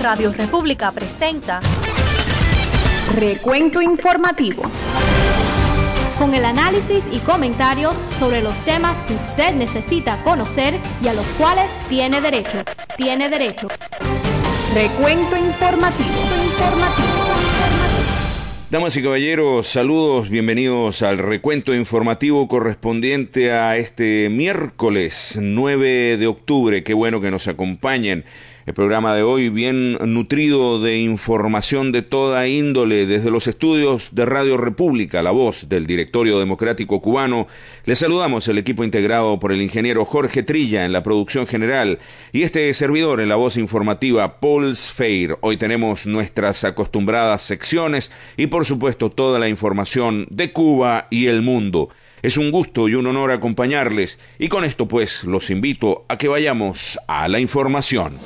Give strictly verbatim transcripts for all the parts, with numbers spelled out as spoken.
Radio República presenta Recuento Informativo, con el análisis y comentarios sobre los temas que usted necesita conocer y a los cuales tiene derecho. Tiene derecho. Recuento Informativo. Informativo. Damas y caballeros, saludos, bienvenidos al recuento informativo correspondiente a este miércoles nueve de octubre. Qué bueno que nos acompañen. El programa de hoy bien nutrido de información de toda índole desde los estudios de Radio República, la voz del Directorio Democrático Cubano. Les saludamos el equipo integrado por el ingeniero Jorge Trilla en la producción general y este servidor en la voz informativa, Paul Sfeir. Hoy tenemos nuestras acostumbradas secciones y por supuesto toda la información de Cuba y el mundo. Es un gusto y un honor acompañarles y con esto pues los invito a que vayamos a la información.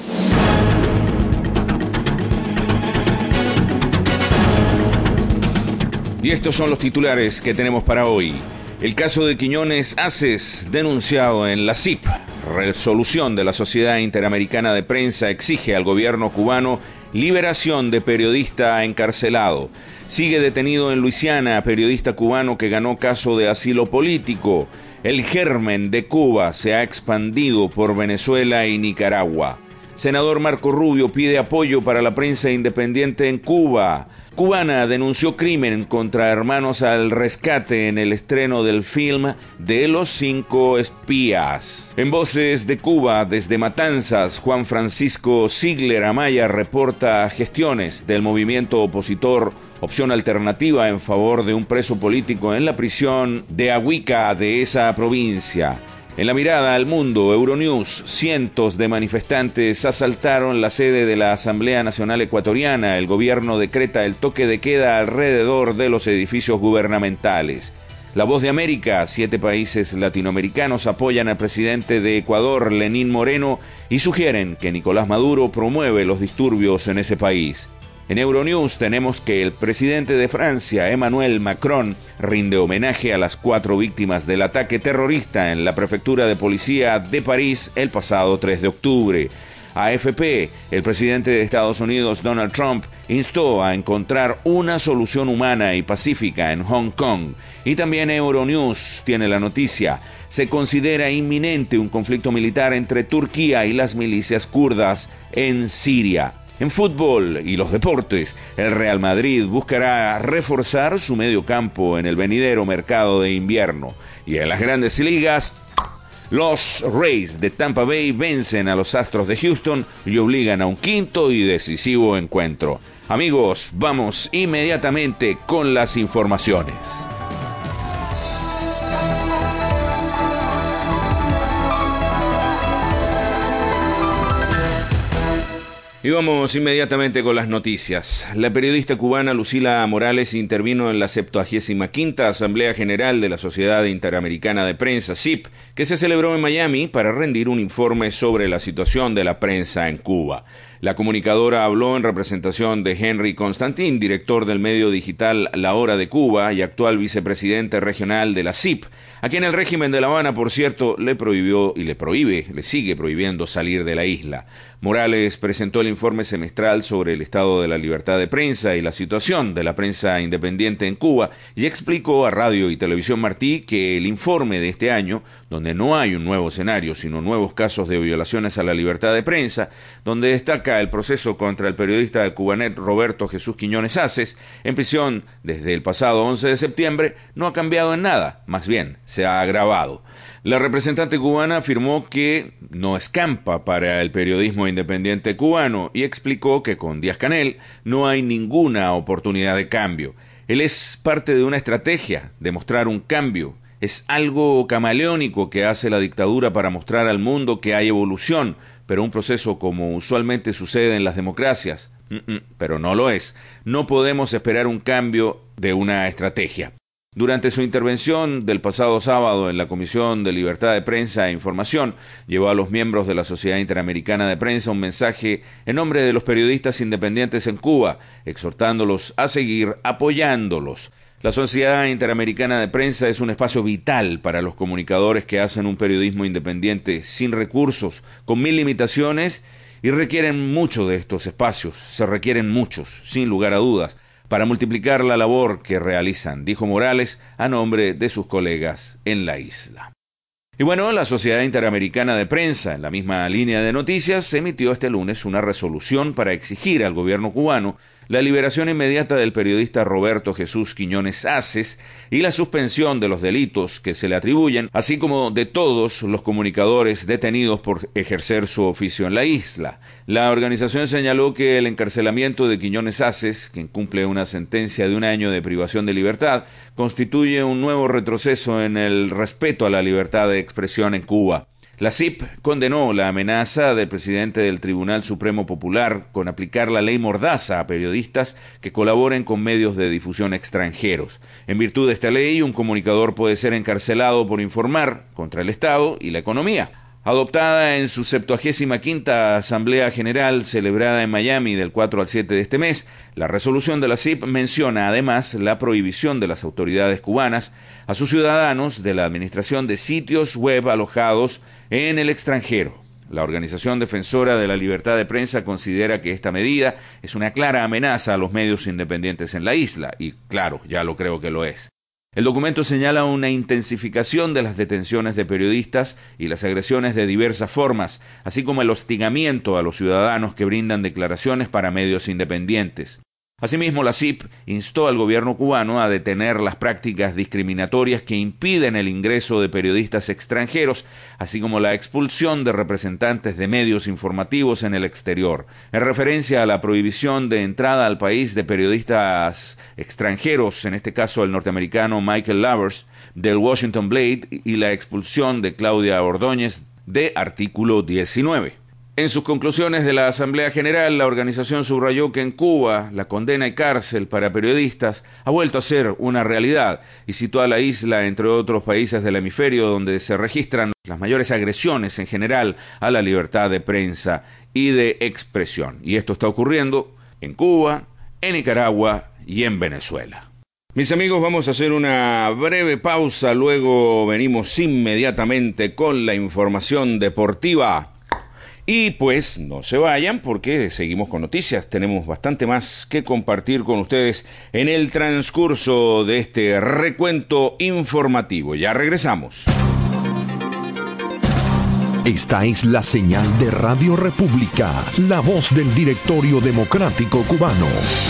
Y estos son los titulares que tenemos para hoy. El caso de Quiñones Aces denunciado en la C I P. Resolución de la Sociedad Interamericana de Prensa exige al gobierno cubano liberación de periodista encarcelado. Sigue detenido en Luisiana periodista cubano que ganó caso de asilo político. El germen de Cuba se ha expandido por Venezuela y Nicaragua. Senador Marco Rubio pide apoyo para la prensa independiente en Cuba. Cubana denunció crimen contra hermanos al rescate en el estreno del film de los cinco espías. En Voces de Cuba, desde Matanzas, Juan Francisco Ziegler Amaya reporta gestiones del movimiento opositor Opción Alternativa en favor de un preso político en la prisión de Ahuica de esa provincia. En la mirada al mundo, Euronews, cientos de manifestantes asaltaron la sede de la Asamblea Nacional Ecuatoriana. El gobierno decreta el toque de queda alrededor de los edificios gubernamentales. La Voz de América, siete países latinoamericanos apoyan al presidente de Ecuador, Lenín Moreno, y sugieren que Nicolás Maduro promueve los disturbios en ese país. En Euronews tenemos que el presidente de Francia, Emmanuel Macron, rinde homenaje a las cuatro víctimas del ataque terrorista en la prefectura de policía de París el pasado tres de octubre. A F P, el presidente de Estados Unidos, Donald Trump, instó a encontrar una solución humana y pacífica en Hong Kong. Y también Euronews tiene la noticia: se considera inminente un conflicto militar entre Turquía y las milicias kurdas en Siria. En fútbol y los deportes, el Real Madrid buscará reforzar su medio campo en el venidero mercado de invierno. Y en las grandes ligas, los Rays de Tampa Bay vencen a los Astros de Houston y obligan a un quinto y decisivo encuentro. Amigos, vamos inmediatamente con las informaciones. Y vamos inmediatamente con las noticias. La periodista cubana Lucila Morales intervino en la septuagésima quinta Asamblea General de la Sociedad Interamericana de Prensa, C I P, que se celebró en Miami para rendir un informe sobre la situación de la prensa en Cuba. La comunicadora habló en representación de Henry Constantin, director del medio digital La Hora de Cuba y actual vicepresidente regional de la C I P, a quien el régimen de La Habana, por cierto, le prohibió y le prohíbe, le sigue prohibiendo salir de la isla. Morales presentó el informe semestral sobre el estado de la libertad de prensa y la situación de la prensa independiente en Cuba y explicó a Radio y Televisión Martí que el informe de este año, donde no hay un nuevo escenario, sino nuevos casos de violaciones a la libertad de prensa, donde destaca el proceso contra el periodista de Cubanet Roberto Jesús Quiñones Aces, en prisión desde el pasado once de septiembre, no ha cambiado en nada, más bien se ha agravado. La representante cubana afirmó que no escampa para el periodismo independiente cubano y explicó que con Díaz-Canel no hay ninguna oportunidad de cambio. Él es parte de una estrategia de mostrar un cambio. Es algo camaleónico que hace la dictadura para mostrar al mundo que hay evolución, pero un proceso como usualmente sucede en las democracias. Mm-mm, pero no lo es. No podemos esperar un cambio de una estrategia. Durante su intervención del pasado sábado en la Comisión de Libertad de Prensa e Información, llevó a los miembros de la Sociedad Interamericana de Prensa un mensaje en nombre de los periodistas independientes en Cuba, exhortándolos a seguir apoyándolos. La Sociedad Interamericana de Prensa es un espacio vital para los comunicadores que hacen un periodismo independiente sin recursos, con mil limitaciones y requieren mucho de estos espacios, se requieren muchos, sin lugar a dudas, para multiplicar la labor que realizan, dijo Morales a nombre de sus colegas en la isla. Y bueno, la Sociedad Interamericana de Prensa, en la misma línea de noticias, emitió este lunes una resolución para exigir al gobierno cubano la liberación inmediata del periodista Roberto Jesús Quiñones Aces y la suspensión de los delitos que se le atribuyen, así como de todos los comunicadores detenidos por ejercer su oficio en la isla. La organización señaló que el encarcelamiento de Quiñones Aces, quien cumple una sentencia de un año de privación de libertad, constituye un nuevo retroceso en el respeto a la libertad de expresión en Cuba. La C I P condenó la amenaza del presidente del Tribunal Supremo Popular con aplicar la ley Mordaza a periodistas que colaboren con medios de difusión extranjeros. En virtud de esta ley, un comunicador puede ser encarcelado por informar contra el Estado y la economía. Adoptada en su septuagésima quinta Asamblea General celebrada en Miami del cuatro al siete de este mes, la resolución de la C I P menciona además la prohibición de las autoridades cubanas a sus ciudadanos de la administración de sitios web alojados en el extranjero. La organización defensora de la libertad de prensa considera que esta medida es una clara amenaza a los medios independientes en la isla, y claro, ya lo creo que lo es. El documento señala una intensificación de las detenciones de periodistas y las agresiones de diversas formas, así como el hostigamiento a los ciudadanos que brindan declaraciones para medios independientes. Asimismo, la C I P instó al gobierno cubano a detener las prácticas discriminatorias que impiden el ingreso de periodistas extranjeros, así como la expulsión de representantes de medios informativos en el exterior. En referencia a la prohibición de entrada al país de periodistas extranjeros, en este caso el norteamericano Michael Lavers, del Washington Blade, y la expulsión de Claudia Ordóñez, de Artículo diecinueve. En sus conclusiones de la Asamblea General, la organización subrayó que en Cuba la condena y cárcel para periodistas ha vuelto a ser una realidad y situó a la isla entre otros países del hemisferio donde se registran las mayores agresiones en general a la libertad de prensa y de expresión. Y esto está ocurriendo en Cuba, en Nicaragua y en Venezuela. Mis amigos, vamos a hacer una breve pausa, luego venimos inmediatamente con la información deportiva. Y pues no se vayan porque seguimos con noticias, tenemos bastante más que compartir con ustedes en el transcurso de este recuento informativo. Ya regresamos. Esta es la señal de Radio República, la voz del Directorio Democrático Cubano.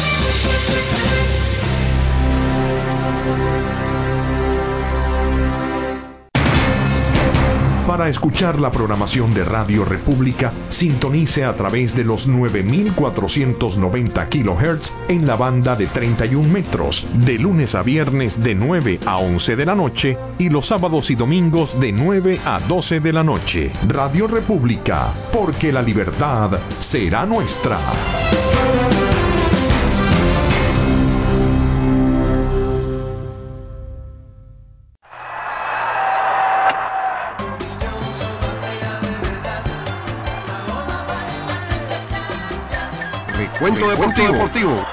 Para escuchar la programación de Radio República, sintonice a través de los nueve mil cuatrocientos noventa kilohertz en la banda de treinta y un metros, de lunes a viernes de nueve a once de la noche y los sábados y domingos de nueve a doce de la noche. Radio República, porque la libertad será nuestra. Recuento deportivo. deportivo.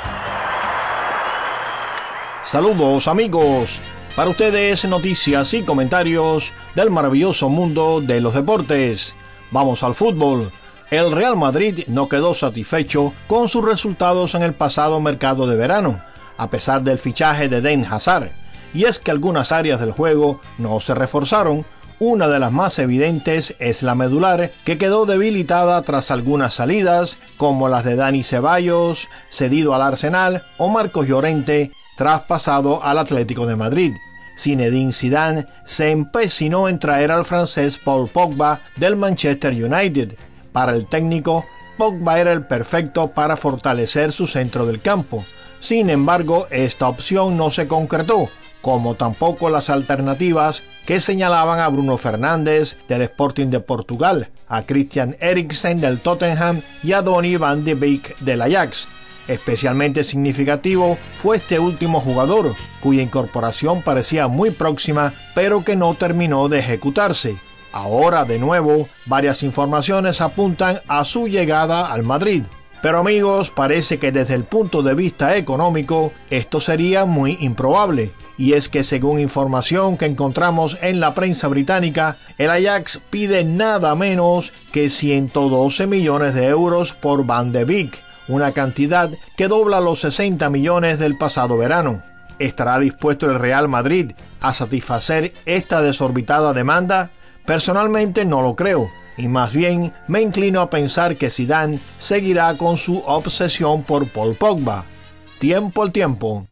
Saludos amigos, para ustedes noticias y comentarios del maravilloso mundo de los deportes. Vamos al fútbol. El Real Madrid no quedó satisfecho con sus resultados en el pasado mercado de verano, a pesar del fichaje de Eden Hazard, y es que algunas áreas del juego no se reforzaron. Una de las más evidentes es la medular, que quedó debilitada tras algunas salidas, como las de Dani Ceballos, cedido al Arsenal, o Marcos Llorente, traspasado al Atlético de Madrid. Zinedine Zidane se empecinó en traer al francés Paul Pogba del Manchester United. Para el técnico, Pogba era el perfecto para fortalecer su centro del campo. Sin embargo, esta opción no se concretó, como tampoco las alternativas que señalaban a Bruno Fernández del Sporting de Portugal, a Christian Eriksen del Tottenham y a Donny van de Beek del Ajax. Especialmente significativo fue este último jugador, cuya incorporación parecía muy próxima, pero que no terminó de ejecutarse. Ahora, de nuevo, varias informaciones apuntan a su llegada al Madrid. Pero amigos, parece que desde el punto de vista económico esto sería muy improbable. Y es que según información que encontramos en la prensa británica, el Ajax pide nada menos que ciento doce millones de euros por Van de Beek, una cantidad que dobla los sesenta millones del pasado verano. ¿Estará dispuesto el Real Madrid a satisfacer esta desorbitada demanda? Personalmente no lo creo. Y más bien me inclino a pensar que Zidane seguirá con su obsesión por Paul Pogba. Tiempo al tiempo.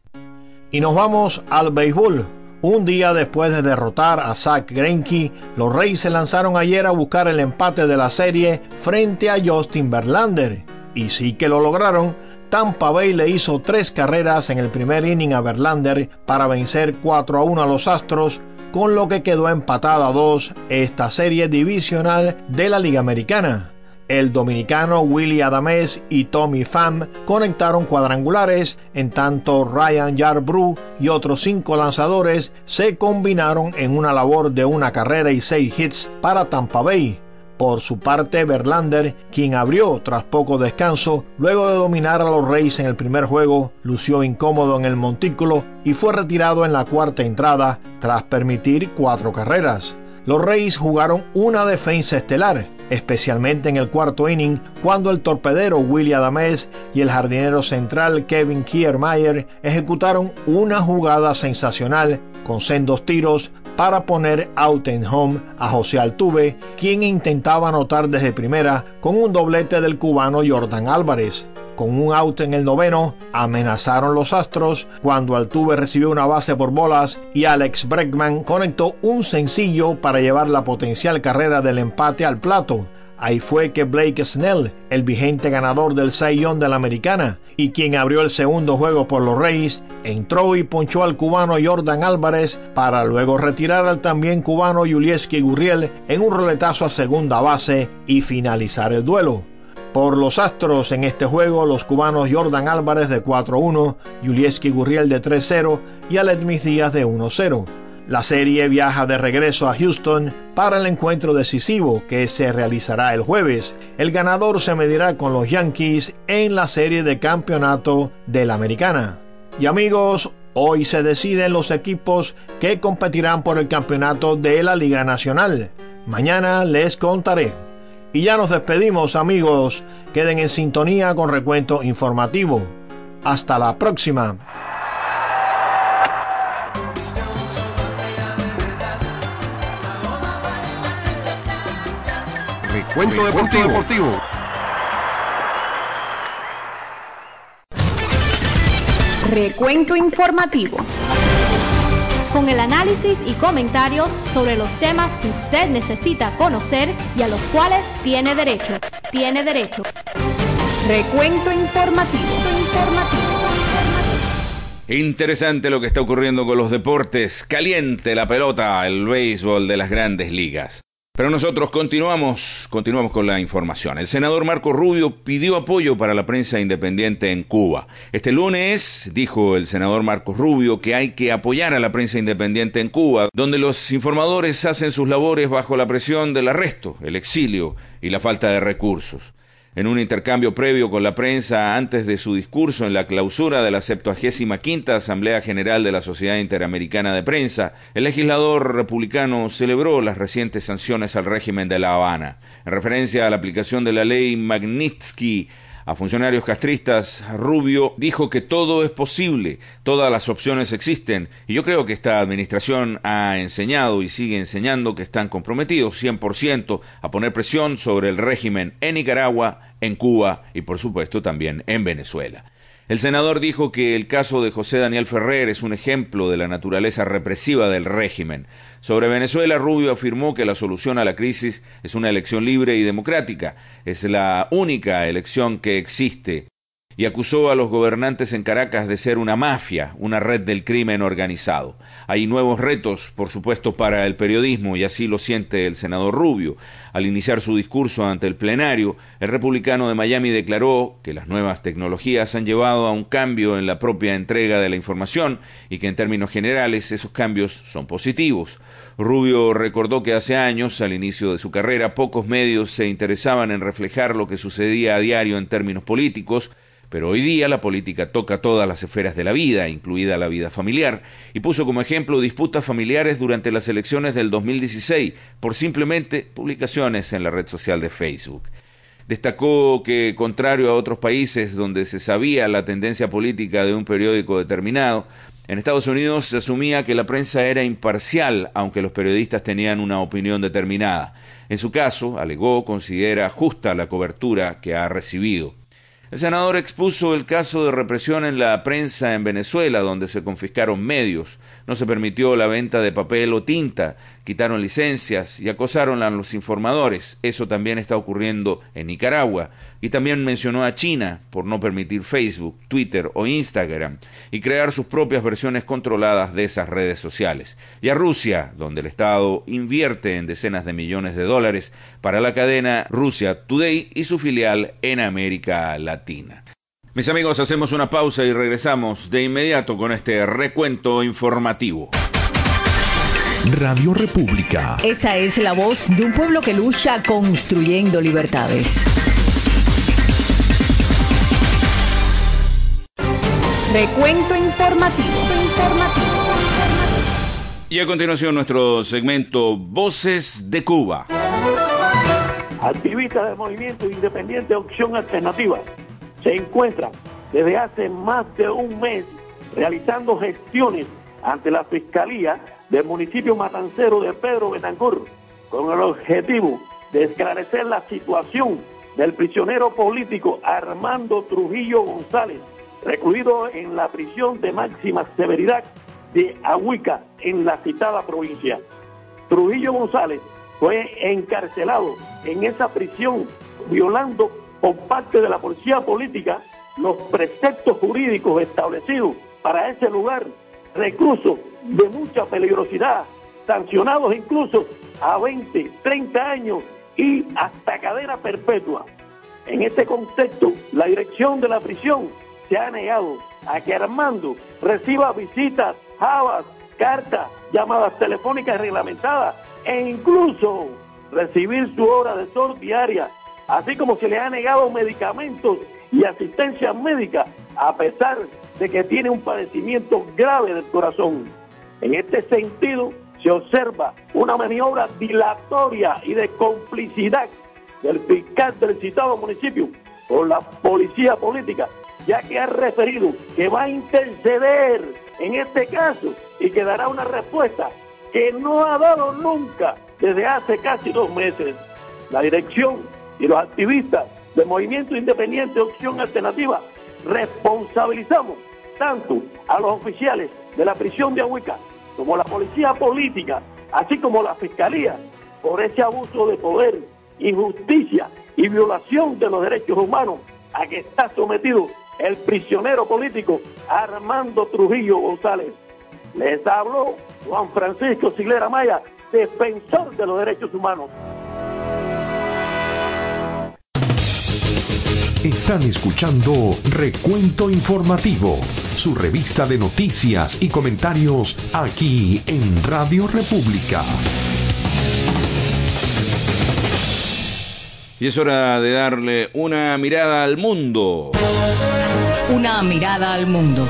Y nos vamos al béisbol. Un día después de derrotar a Zack Greinke, los Rays se lanzaron ayer a buscar el empate de la serie frente a Justin Verlander. Y sí que lo lograron. Tampa Bay le hizo tres carreras en el primer inning a Verlander para vencer cuatro a uno a los Astros, con lo que quedó empatada a dos esta serie divisional de la Liga Americana. El dominicano Willy Adames y Tommy Pham conectaron cuadrangulares, en tanto Ryan Yarbrough y otros cinco lanzadores se combinaron en una labor de una carrera y seis hits para Tampa Bay. Por su parte, Verlander, quien abrió tras poco descanso, luego de dominar a los Rays en el primer juego, lució incómodo en el montículo y fue retirado en la cuarta entrada tras permitir cuatro carreras. Los Rays jugaron una defensa estelar, especialmente en el cuarto inning, cuando el torpedero Willy Adames y el jardinero central Kevin Kiermaier ejecutaron una jugada sensacional con sendos tiros para poner out en home a José Altuve, quien intentaba anotar desde primera con un doblete del cubano Yordan Álvarez. Con un out en el noveno, amenazaron los Astros cuando Altuve recibió una base por bolas y Alex Bregman conectó un sencillo para llevar la potencial carrera del empate al plato. Ahí fue que Blake Snell, el vigente ganador del Cy Young de la Americana y quien abrió el segundo juego por los Rays, entró y ponchó al cubano Yordan Álvarez para luego retirar al también cubano Yulieski Gurriel en un roletazo a segunda base y finalizar el duelo. Por los Astros en este juego, los cubanos Yordan Álvarez de cuatro a uno, Yulieski Gurriel de tres a cero y Aledmys Díaz de uno a cero. La serie viaja de regreso a Houston para el encuentro decisivo que se realizará el jueves. El ganador se medirá con los Yankees en la serie de campeonato de la Americana. Y amigos, hoy se deciden los equipos que competirán por el campeonato de la Liga Nacional. Mañana les contaré. Y ya nos despedimos, amigos. Queden en sintonía con Recuento Informativo. Hasta la próxima. Recuento Deportivo. Deportivo. Recuento Informativo. Con el análisis y comentarios sobre los temas que usted necesita conocer y a los cuales tiene derecho. Tiene derecho. Recuento Informativo. Informativo. Interesante lo que está ocurriendo con los deportes. Caliente la pelota, el béisbol de las grandes ligas. Pero nosotros continuamos, continuamos con la información. El senador Marco Rubio pidió apoyo para la prensa independiente en Cuba. Este lunes dijo el senador Marco Rubio que hay que apoyar a la prensa independiente en Cuba, donde los informadores hacen sus labores bajo la presión del arresto, el exilio y la falta de recursos. En un intercambio previo con la prensa antes de su discurso en la clausura de la septuagésima quinta Asamblea General de la Sociedad Interamericana de Prensa, el legislador republicano celebró las recientes sanciones al régimen de La Habana. En referencia a la aplicación de la ley Magnitsky a funcionarios castristas, Rubio dijo que todo es posible, todas las opciones existen, y yo creo que esta administración ha enseñado y sigue enseñando que están comprometidos cien por ciento a poner presión sobre el régimen en Nicaragua, en Cuba y por supuesto también en Venezuela. El senador dijo que el caso de José Daniel Ferrer es un ejemplo de la naturaleza represiva del régimen. Sobre Venezuela, Rubio afirmó que la solución a la crisis es una elección libre y democrática. Es la única elección que existe. y acusó a los gobernantes en Caracas de ser una mafia, una red del crimen organizado. Hay nuevos retos, por supuesto, para el periodismo, y así lo siente el senador Rubio. Al iniciar su discurso ante el plenario, el republicano de Miami declaró que las nuevas tecnologías han llevado a un cambio en la propia entrega de la información y que en términos generales esos cambios son positivos. Rubio recordó que hace años, al inicio de su carrera, pocos medios se interesaban en reflejar lo que sucedía a diario en términos políticos, pero hoy día la política toca todas las esferas de la vida, incluida la vida familiar, y puso como ejemplo disputas familiares durante las elecciones del dos mil dieciséis por simplemente publicaciones en la red social de Facebook. Destacó que, contrario a otros países donde se sabía la tendencia política de un periódico determinado, en Estados Unidos se asumía que la prensa era imparcial, aunque los periodistas tenían una opinión determinada. En su caso, alegó, considera justa la cobertura que ha recibido. El senador expuso el caso de represión en la prensa en Venezuela, donde se confiscaron medios, no se permitió la venta de papel o tinta, quitaron licencias y acosaron a los informadores. Eso también está ocurriendo en Nicaragua. Y también mencionó a China por no permitir Facebook, Twitter o Instagram y crear sus propias versiones controladas de esas redes sociales. Y a Rusia, donde el Estado invierte en decenas de millones de dólares para la cadena Russia Today y su filial en América Latina. Mis amigos, hacemos una pausa y regresamos de inmediato con este recuento informativo. Radio República. Esa es la voz de un pueblo que lucha construyendo libertades. Recuento informativo. informativo. Y a continuación nuestro segmento Voces de Cuba. Activistas del movimiento independiente Opción Alternativa se encuentran desde hace más de un mes realizando gestiones ante la Fiscalía del municipio matancero de Pedro Betancur con el objetivo de esclarecer la situación del prisionero político Armando Trujillo González, recluido en la prisión de máxima severidad de Ahuica, en la citada provincia. Trujillo González fue encarcelado en esa prisión violando por parte de la policía política los preceptos jurídicos establecidos para ese lugar, reclusos de mucha peligrosidad, sancionados incluso a veinte, treinta años y hasta cadena perpetua. En este contexto, la dirección de la prisión se ha negado a que Armando reciba visitas, jabas, cartas, llamadas telefónicas reglamentadas e incluso recibir su hora de sol diaria, así como se le ha negado medicamentos y asistencia médica a pesar de que tiene un padecimiento grave del corazón. En este sentido, se observa una maniobra dilatoria y de complicidad del fiscal del citado municipio con la policía política, ya que ha referido que va a interceder en este caso y que dará una respuesta que no ha dado nunca desde hace casi dos meses. La dirección y los activistas del Movimiento Independiente Opción Alternativa responsabilizamos tanto a los oficiales de la prisión de Ahuica como la policía política, así como la fiscalía, por ese abuso de poder, injusticia y violación de los derechos humanos a que está sometido el prisionero político Armando Trujillo González. Les habló Juan Francisco Siglera Maya, defensor de los derechos humanos. Están escuchando Recuento Informativo, su revista de noticias y comentarios aquí en Radio República. Y es hora de darle una mirada al mundo. Una mirada al mundo.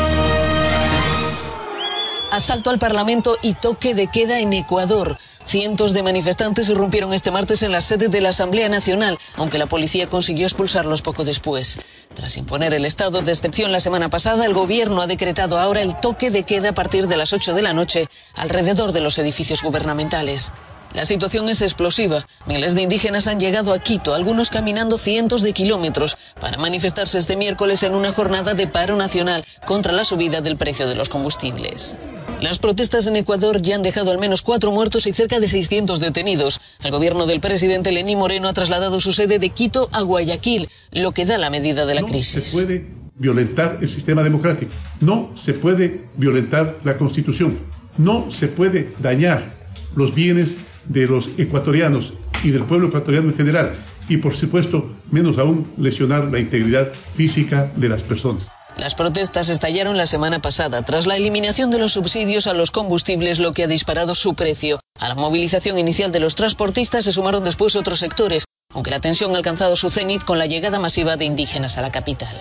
Asalto al Parlamento y toque de queda en Ecuador. Cientos de manifestantes irrumpieron este martes en la sede de la Asamblea Nacional, aunque la policía consiguió expulsarlos poco después. Tras imponer el estado de excepción la semana pasada, el gobierno ha decretado ahora el toque de queda a partir de las ocho de la noche alrededor de los edificios gubernamentales. La situación es explosiva. Miles de indígenas han llegado a Quito, algunos caminando cientos de kilómetros, para manifestarse este miércoles en una jornada de paro nacional contra la subida del precio de los combustibles. Las protestas en Ecuador ya han dejado al menos cuatro muertos y cerca de seiscientos detenidos. El gobierno del presidente Lenín Moreno ha trasladado su sede de Quito a Guayaquil, lo que da la medida de la crisis. No se puede violentar el sistema democrático, no se puede violentar la Constitución, no se puede dañar los bienes de los ecuatorianos y del pueblo ecuatoriano en general, y por supuesto, menos aún, lesionar la integridad física de las personas. Las protestas estallaron la semana pasada tras la eliminación de los subsidios a los combustibles, lo que ha disparado su precio. A la movilización inicial de los transportistas se sumaron después otros sectores, aunque la tensión ha alcanzado su cenit con la llegada masiva de indígenas a la capital.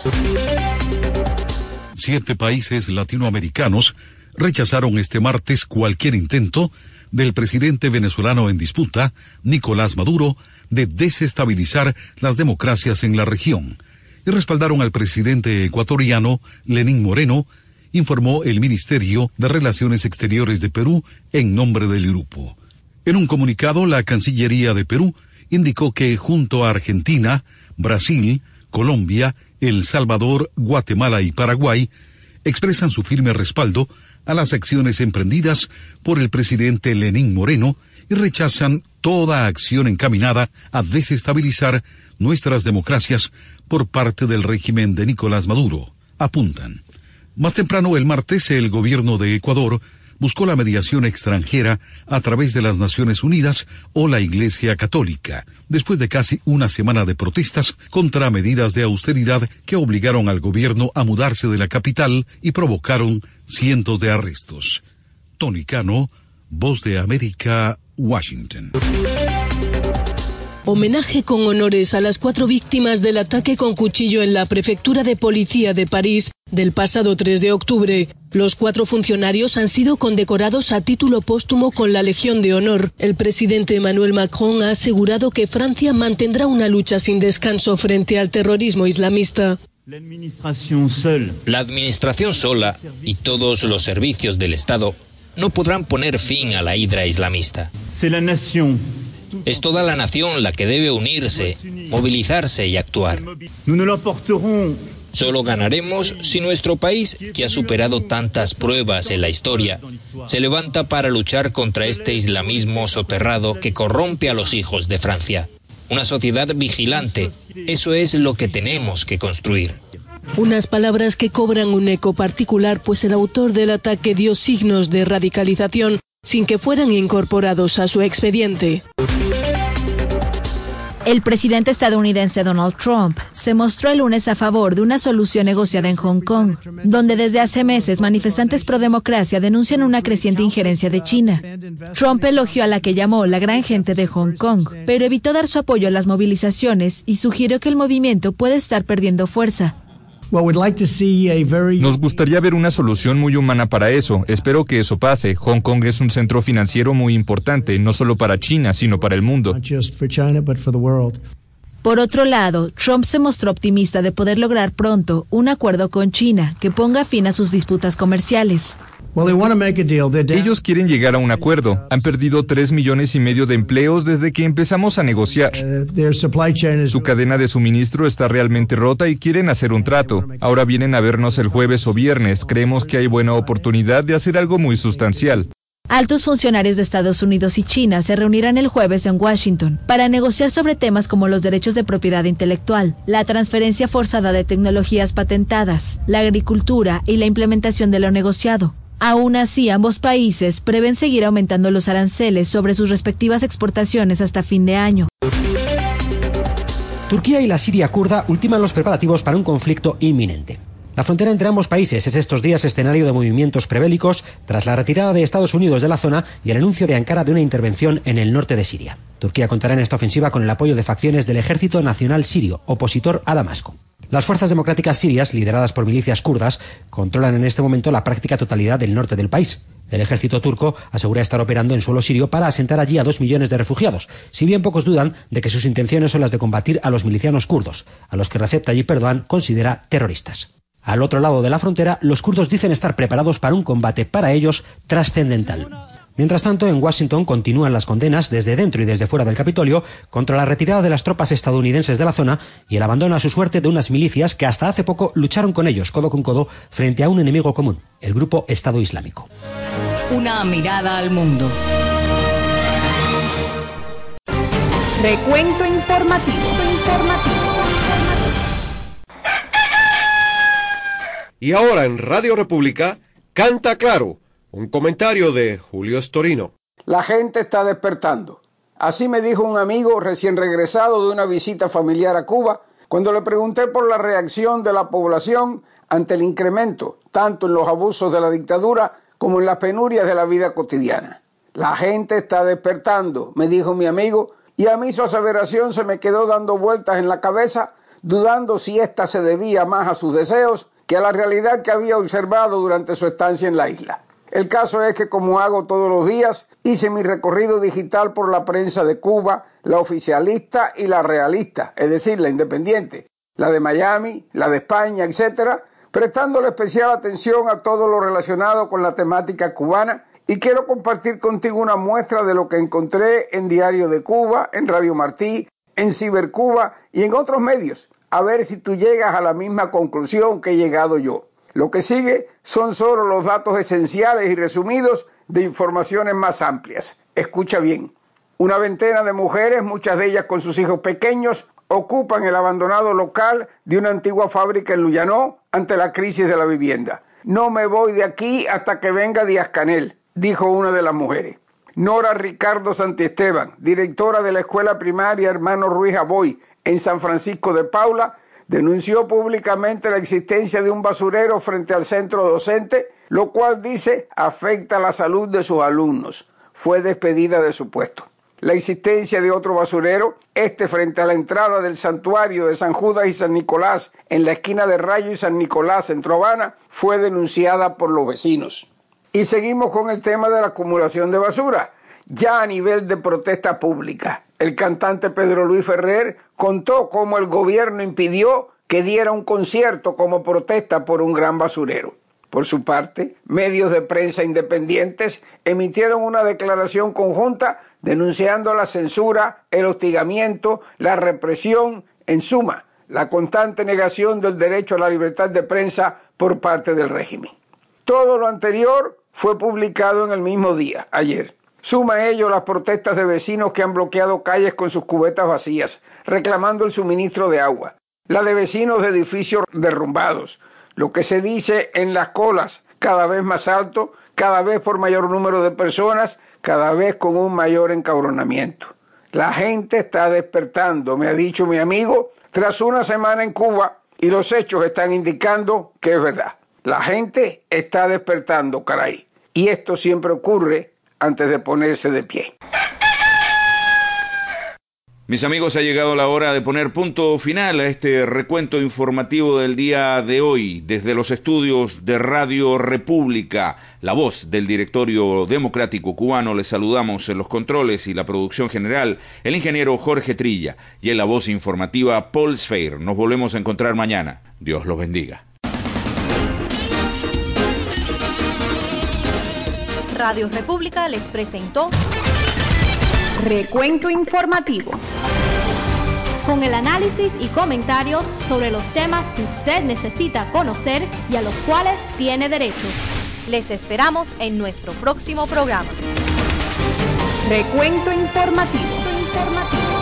Siete países latinoamericanos rechazaron este martes cualquier intento del presidente venezolano en disputa, Nicolás Maduro, de desestabilizar las democracias en la región, y respaldaron al presidente ecuatoriano Lenín Moreno, informó el Ministerio de Relaciones Exteriores de Perú en nombre del grupo. En un comunicado, la Cancillería de Perú indicó que junto a Argentina, Brasil, Colombia, El Salvador, Guatemala y Paraguay, expresan su firme respaldo a las acciones emprendidas por el presidente Lenín Moreno y rechazan toda acción encaminada a desestabilizar nuestras democracias por parte del régimen de Nicolás Maduro, apuntan. Más temprano el martes, el gobierno de Ecuador buscó la mediación extranjera a través de las Naciones Unidas o la Iglesia Católica, después de casi una semana de protestas contra medidas de austeridad que obligaron al gobierno a mudarse de la capital y provocaron cientos de arrestos. Tony Cano, Voz de América, Washington. Homenaje con honores a las cuatro víctimas del ataque con cuchillo en la prefectura de policía de París del pasado tres de octubre. Los cuatro funcionarios han sido condecorados a título póstumo con la Legión de Honor. El presidente Emmanuel Macron ha asegurado que Francia mantendrá una lucha sin descanso frente al terrorismo islamista. La administración sola y todos los servicios del Estado no podrán poner fin a la hidra islamista. Es toda la nación la que debe unirse, movilizarse y actuar. Solo ganaremos si nuestro país, que ha superado tantas pruebas en la historia, se levanta para luchar contra este islamismo soterrado que corrompe a los hijos de Francia. Una sociedad vigilante, eso es lo que tenemos que construir. Unas palabras que cobran un eco particular, pues el autor del ataque dio signos de radicalización sin que fueran incorporados a su expediente. El presidente estadounidense Donald Trump se mostró el lunes a favor de una solución negociada en Hong Kong, donde desde hace meses manifestantes pro democracia denuncian una creciente injerencia de China. Trump elogió a la que llamó la gran gente de Hong Kong, pero evitó dar su apoyo a las movilizaciones y sugirió que el movimiento puede estar perdiendo fuerza. Nos gustaría ver una solución muy humana para eso. Espero que eso pase. Hong Kong es un centro financiero muy importante, no solo para China, sino para el mundo. Por otro lado, Trump se mostró optimista de poder lograr pronto un acuerdo con China que ponga fin a sus disputas comerciales. Ellos quieren llegar a un acuerdo. Han perdido tres millones y medio de empleos desde que empezamos a negociar. Su cadena de suministro está realmente rota y quieren hacer un trato. Ahora vienen a vernos el jueves o viernes. Creemos que hay buena oportunidad de hacer algo muy sustancial. Altos funcionarios de Estados Unidos y China se reunirán el jueves en Washington para negociar sobre temas como los derechos de propiedad intelectual, la transferencia forzada de tecnologías patentadas, la agricultura y la implementación de lo negociado. Aún así, ambos países prevén seguir aumentando los aranceles sobre sus respectivas exportaciones hasta fin de año. Turquía y la Siria kurda ultiman los preparativos para un conflicto inminente. La frontera entre ambos países es estos días escenario de movimientos prebélicos tras la retirada de Estados Unidos de la zona y el anuncio de Ankara de una intervención en el norte de Siria. Turquía contará en esta ofensiva con el apoyo de facciones del Ejército Nacional Sirio, opositor a Damasco. Las fuerzas democráticas sirias, lideradas por milicias kurdas, controlan en este momento la práctica totalidad del norte del país. El ejército turco asegura estar operando en suelo sirio para asentar allí a dos millones de refugiados, si bien pocos dudan de que sus intenciones son las de combatir a los milicianos kurdos, a los que Recep Tayyip Erdogan considera terroristas. Al otro lado de la frontera, los kurdos dicen estar preparados para un combate para ellos trascendental. Mientras tanto, en Washington continúan las condenas desde dentro y desde fuera del Capitolio contra la retirada de las tropas estadounidenses de la zona y el abandono a su suerte de unas milicias que hasta hace poco lucharon con ellos codo con codo frente a un enemigo común, el grupo Estado Islámico. Una mirada al mundo. Recuento informativo. informativo. Y ahora en Radio República, Canta Claro, un comentario de Julio Storino. La gente está despertando. Así me dijo un amigo recién regresado de una visita familiar a Cuba, cuando le pregunté por la reacción de la población ante el incremento, tanto en los abusos de la dictadura como en las penurias de la vida cotidiana. La gente está despertando, me dijo mi amigo, y a mí su aseveración se me quedó dando vueltas en la cabeza, dudando si ésta se debía más a sus deseos que a la realidad que había observado durante su estancia en la isla. El caso es que, como hago todos los días, hice mi recorrido digital por la prensa de Cuba, la oficialista y la realista, es decir, la independiente, la de Miami, la de España, etcétera, prestándole especial atención a todo lo relacionado con la temática cubana, y quiero compartir contigo una muestra de lo que encontré en Diario de Cuba, en Radio Martí, en Cibercuba y en otros medios, a ver si tú llegas a la misma conclusión que he llegado yo. Lo que sigue son solo los datos esenciales y resumidos de informaciones más amplias. Escucha bien. Una veintena de mujeres, muchas de ellas con sus hijos pequeños, ocupan el abandonado local de una antigua fábrica en Luyanó ante la crisis de la vivienda. No me voy de aquí hasta que venga Díaz-Canel, dijo una de las mujeres. Nora Ricardo Santiesteban, directora de la escuela primaria Hermano Ruiz Aboy en San Francisco de Paula, denunció públicamente la existencia de un basurero frente al centro docente, lo cual, dice, afecta la salud de sus alumnos. Fue despedida de su puesto. La existencia de otro basurero, este frente a la entrada del santuario de San Judas y San Nicolás, en la esquina de Rayo y San Nicolás, Centro Habana, fue denunciada por los vecinos. Y seguimos con el tema de la acumulación de basura, ya a nivel de protesta pública. El cantante Pedro Luis Ferrer contó cómo el gobierno impidió que diera un concierto como protesta por un gran basurero. Por su parte, medios de prensa independientes emitieron una declaración conjunta denunciando la censura, el hostigamiento, la represión, en suma, la constante negación del derecho a la libertad de prensa por parte del régimen. Todo lo anterior fue publicado en el mismo día, ayer. Suma a ello las protestas de vecinos que han bloqueado calles con sus cubetas vacías, reclamando el suministro de agua. La de vecinos de edificios derrumbados. Lo que se dice en las colas, cada vez más alto, cada vez por mayor número de personas, cada vez con un mayor encabronamiento. La gente está despertando, me ha dicho mi amigo, tras una semana en Cuba, y los hechos están indicando que es verdad. La gente está despertando, caray. Y esto siempre ocurre antes de ponerse de pie. Mis amigos, ha llegado la hora de poner punto final a este recuento informativo del día de hoy, desde los estudios de Radio República, la voz del Directorio Democrático Cubano. Les saludamos en los controles y la producción general, el ingeniero Jorge Trilla, y en la voz informativa, Paul Sfeir. Nos volvemos a encontrar mañana. Dios los bendiga. Radio República les presentó Recuento Informativo, con el análisis y comentarios sobre los temas que usted necesita conocer y a los cuales tiene derecho. Les esperamos en nuestro próximo programa. Recuento Informativo. Informativo.